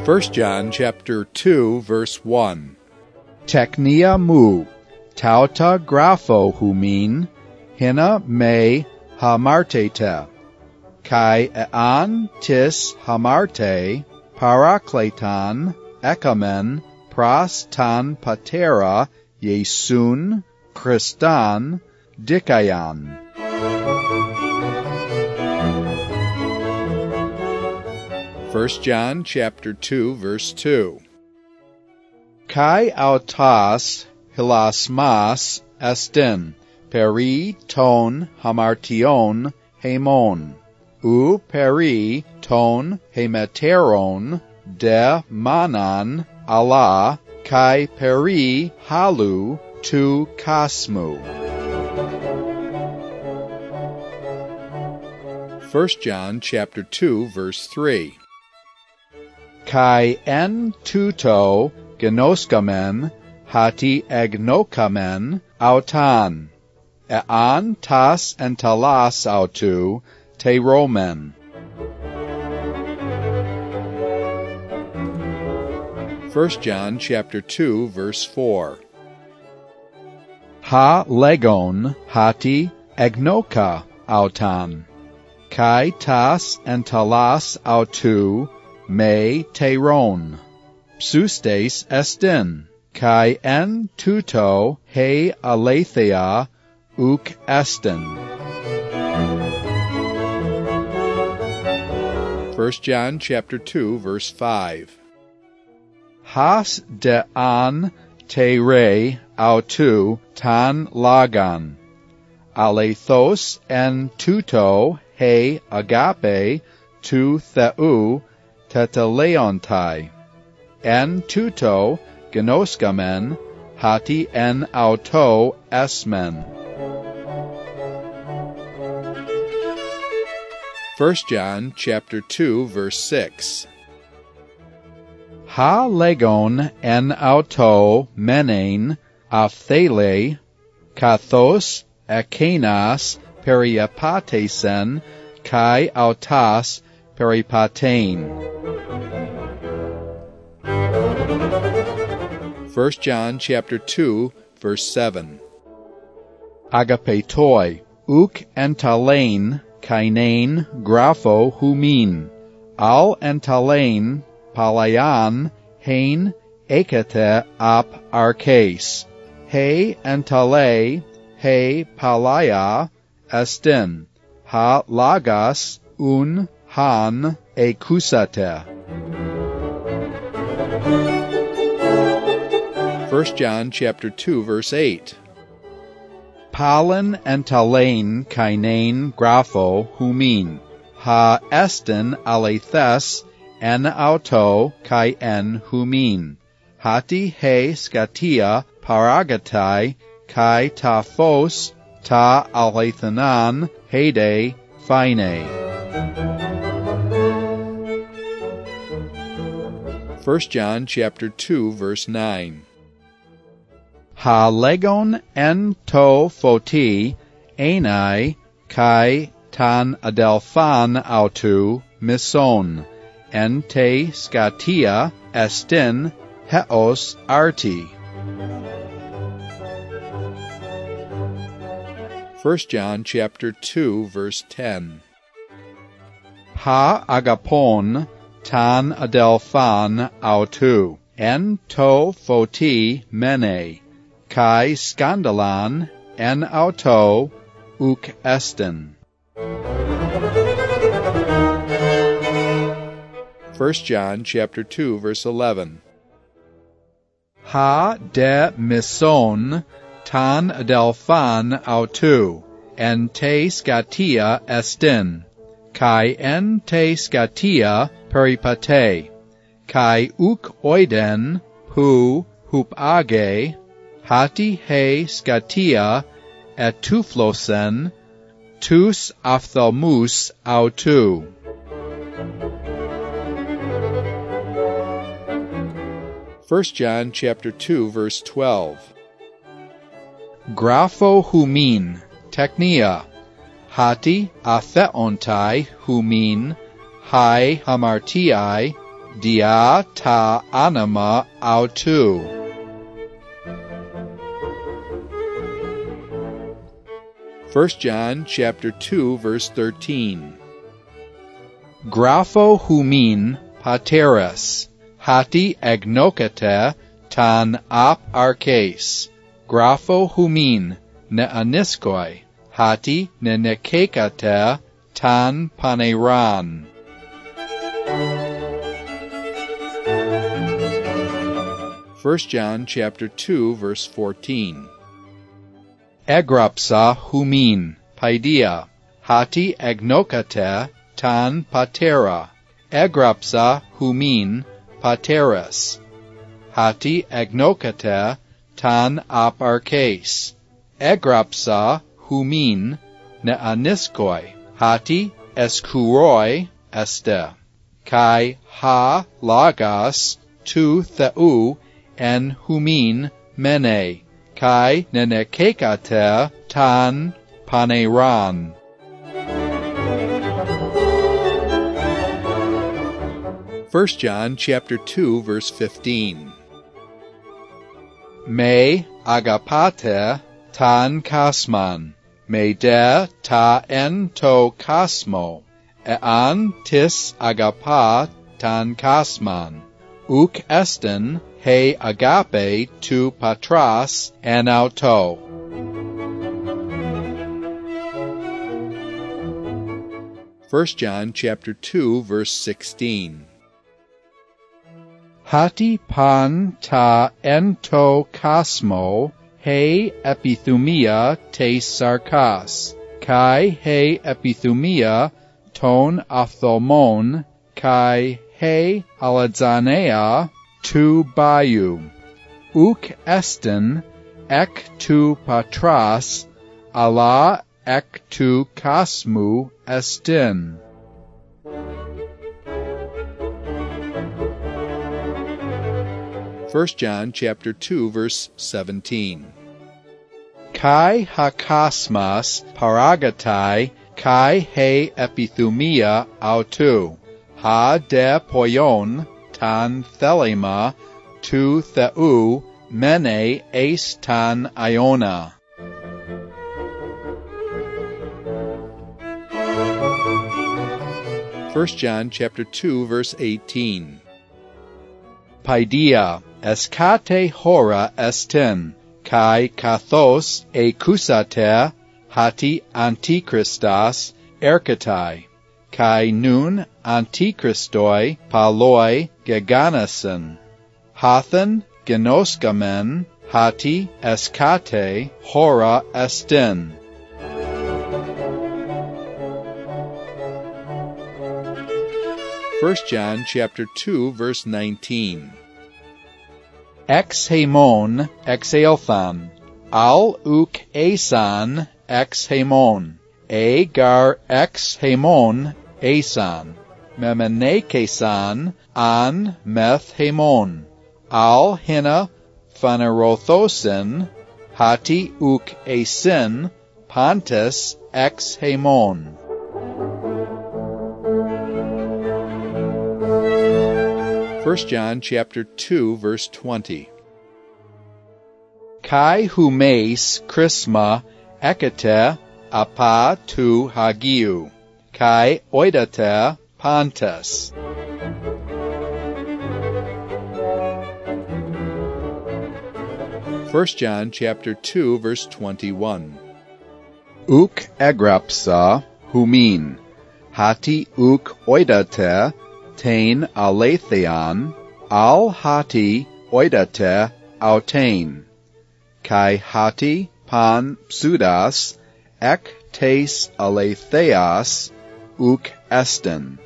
1 John chapter 2, verse 1. Teknia mu, tauta grapho humin, hina me hamartete, kai ean tis hamarte, parakletan, ekamen, pras tan patera, Iesun, Christan, dikayan. First John chapter 2, verse 2. Kai autas hilasmas estin, peri ton hamartion hemon, u peri ton hemeteron de manan Allah, kai peri halu tu kasmu. 1 John chapter 2, verse 3. Kai en tuto genoskamen hati egnokamen autan, ean tas entalas autu te romen. 1 John chapter 2, verse 4. Ha legon hati egnoka autan, kai tas entalas autu me teron, psustes estin, kai en tuto he aletheia uk estin. 1 John chapter 2, verse 5. Has de an te re autu tan lagan, alethos en tuto he agape tu theu teteleontai, en tuto genoskamen hati en auto esmen. 1 John chapter 2, verse 6. Ha legon en auto menen aphthele, kathos ekenas periapatesen kai autas peripatein. 1 John chapter 2, verse 7. Agapetoi, uk entalein kainain grapho humin, al entalein palayan hein ekete ap arkes, he entale he palaya estin, ha lagas un han ekusate. 1 John chapter 2, verse 8. Palin entalein kainain grapho humin, ha estin alethes en auto kai en humin, hati he skatia paragatai kai ta phos ta alethanan hede phine. 1 John chapter 2, verse 9. Ha legon en to photi enai kai tan adelphan autu mison, en te skatia estin heos arti. 1 John chapter 2, verse 10. Ha agapon tan adelphan autu, en to photi mene, kai skandalan en auto uk estin. 1 John chapter 2, verse 11. Ha de mison tan adelphan autu, en te skatia estin, kai en te skatia peripate, kai uk oiden hu hupage, hati he skatia etuflosen, tus ophthalmus autu. 1 John chapter 2, verse 12. Grapho humin, teknia, hati atheontai humin, hai hamartiai, dia ta anima autou. 1 John chapter 2 verse 13. Grapho humin pateres, hati agnokete tan ap arches. Grapho humin ne aniskoi, hati ne nekekate tan paneran. 1 John chapter 2 verse 14. Egrapsa humin paidia, hati agnokate tan patera. Egrapsa humin pateres, hati agnokate tan aparches. Egrapsa humin ne aniskoi, hati eskuroi este. Kai ha lagas tu theu en humin mene, kai nenekekate tan paneran. 1 John chapter 2 verse 15. Me agapate tan kasman, me de ta en to kasmo, ean tis agapa tan kasman, uk esten he agape tu patras en auto. 1 John chapter 2 verse 16. Hati pan ta ento kasmo, he epithumia te sarkas, kai he epithumia ton ophthalmon, kai he alexanea tu bayu. Uk esten ek tu patras, ala ek tu kasmu estin. 1 John chapter 2 verse 17. Kai hakasmas paragatai, kai he epithumia autou, ha de poion tan thelema tu theu mene eis tan iona. 1 John chapter 2 verse 18. Paidia escate hora estin, kai kathos ekusate hati antichristas erkatai, kai nun antichristoi paloi geganasen, hathen genoskamen hati escate hora estin. 1 John chapter 2 verse 19. Ex hemon ex eilthan, al uk esan ex hemon, gar ex hemon esan, memenekesan an meth hemon, al hina phanerothosin, hati uk esin pantes ex hemon. 1 John chapter 2 verse 20. Kai humeis chrisma ekete apa tu hagiu, kai oidate pantes. 1 John chapter 2 verse 21. Uk egrapsa humin, hati uk oidate tain alethean, al hati oidate autain, kai hati pan pseudas, ek tes aletheas, uk esten.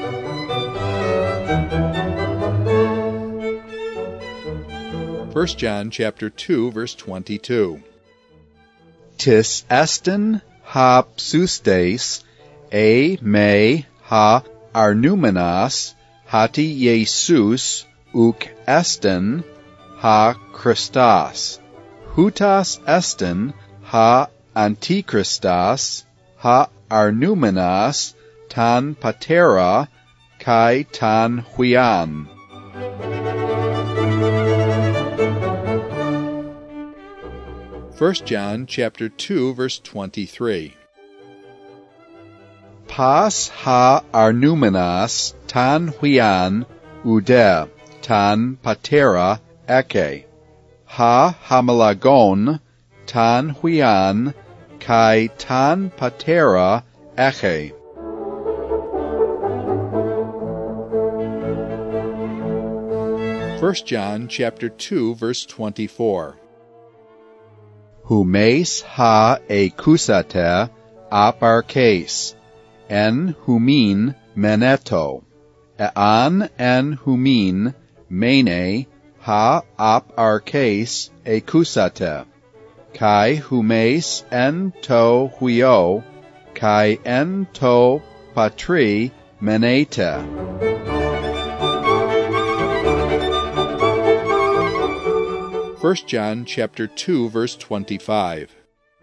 1 John chapter 2 verse 22. Tis esten ha pseustes, me ha arnumenas, hati Jesus, uk esten ha Christas. Hutas esten ha antichristas, ha arnumenas tan patera, kai tan huian. First John chapter 2 verse 23. Pas ha arnumenas tan huian ude tan patera eke. Ha hamalagon tan huian kai tan patera eke. First John chapter 2 verse 24. Humes ha ekusate aparkes, en humin meneto, ean en humin mene ha aparkes ekusate, kai humes en to huio, kai en to patri menete. First John chapter 2 verse 25.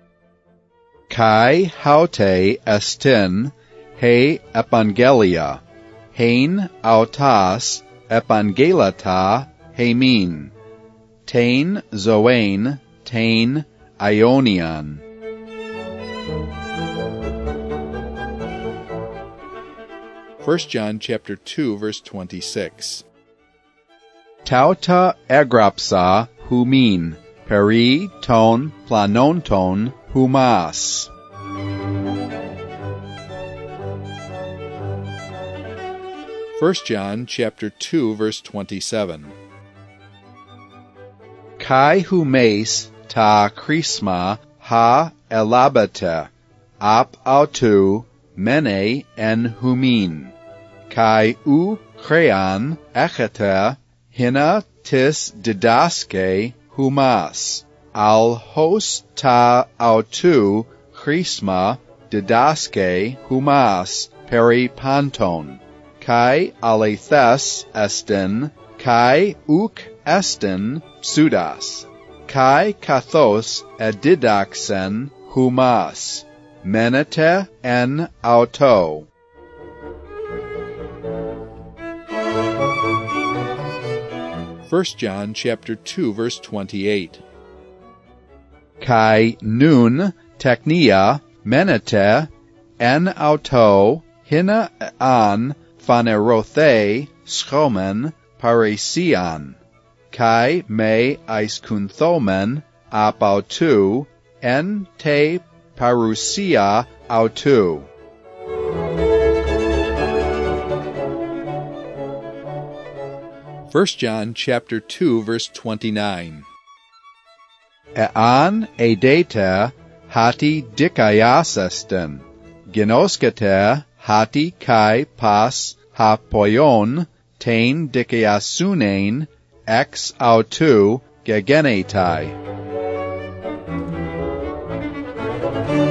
Kai haute estin he evangelia, hein autas evangelata hemin, tain zoein tain ionian. First John chapter 2 verse 26. Tauta agrapsa humin, peri ton planonton humas. First John chapter 2 verse 27. Kai humes ta chrisma ha elabete, ap autu mene en humin, kai u crean echete hina tis didaske humas, al hos ta autu chrisma didaske humas peripanton, kai alethes estin, kai uk estin pseudas, kai kathos edidaxen humas, menete en auto. First John chapter 2 verse 28. Kai nun technia menete en auto hina an phanerothe schomen parisian, kai me eiskunthomen ap autu en te parousia autu. First John chapter 2 verse 29. Ean edete hati dikaias estin, genoskete hati kai pas hapoion tain dikaiasunein ex autu gegenetai.